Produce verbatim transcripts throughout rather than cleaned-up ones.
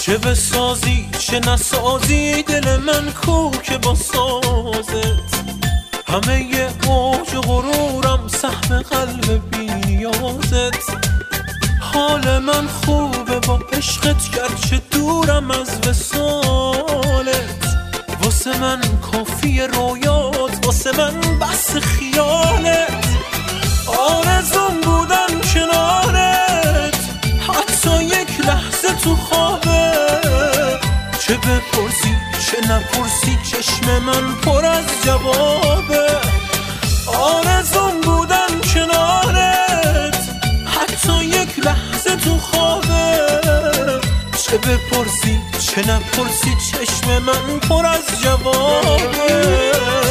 چه بسازی چه نسازی دل من کو که با سازت، همه ی اوج و غرورم سهم قلب بی نیازت. حال من خوبه با عشقت گرچه دورم از وصالت، واسه من کافی رویات واسه من بس خیالت. آرزوم بودن کنارت حتی یک لحظه تو خوابه، چه بپرسی چه نپرسی چشم من پر از جوابه. آرزوم بودن کنارت حتی یک لحظه تو خوابه، چه بپرسی چه نپرسی چشم من پر از جوابه.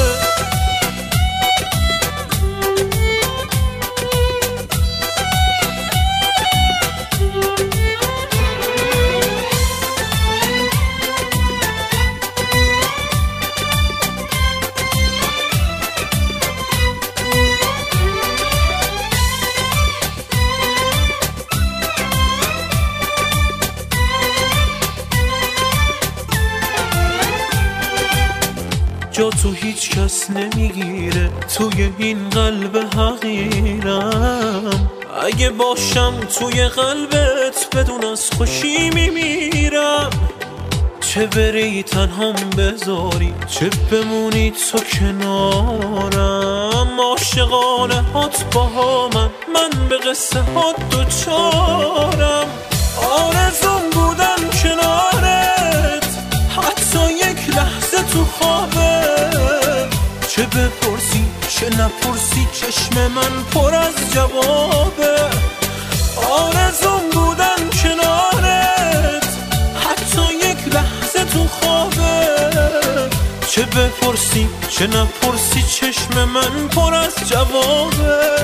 جا تو هیچ کس نمیگیره توی این قلب حقیرم، اگه باشم توی قلبت بدون از خوشی میمیرم. چه بری تنهام بذاری چه بمونی تو کنارم، عاشقانه هات با من من به قصه هات دوچارم. آرزوم بودن کنارت حتی یک لحظه تو خوابه، چه بپرسی چه نپرسی چشم من پر از جوابه. آرزوم بودن کنارت حتی یک لحظه تو خوابه، چه بپرسی چه نپرسی چشم من پر از جوابه.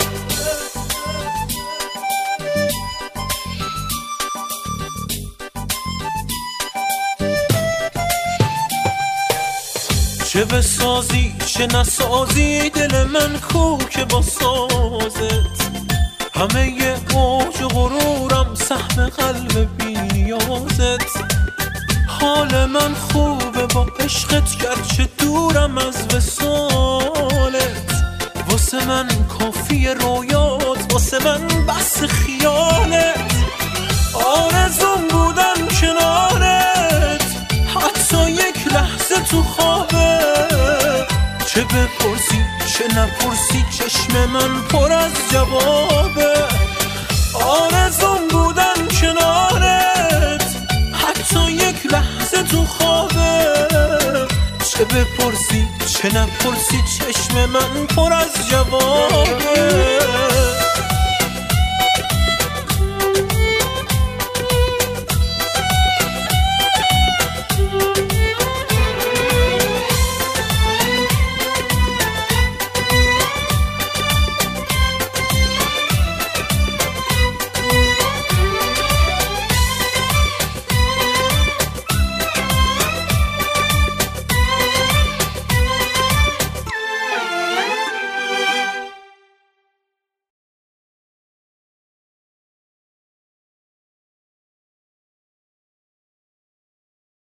چه بسازی چه نسازی دل من کو که با سازت، همه ی اوج و غرورم سهم قلب بی نیازت. حال من خوبه با عشقت گرچه دورم از وصالت، واسه من کافی رویات واسه من بس خیالت. آرزوم بودن کنارت حتی یک لحظه تو خوابه، چه بپرسی چه نپرسی چشم من پر از جوابه. آرزوم بودن کنارت حتی یک لحظه تو خوابه، چه بپرسی چه نپرسی چشم من پر از جوابه.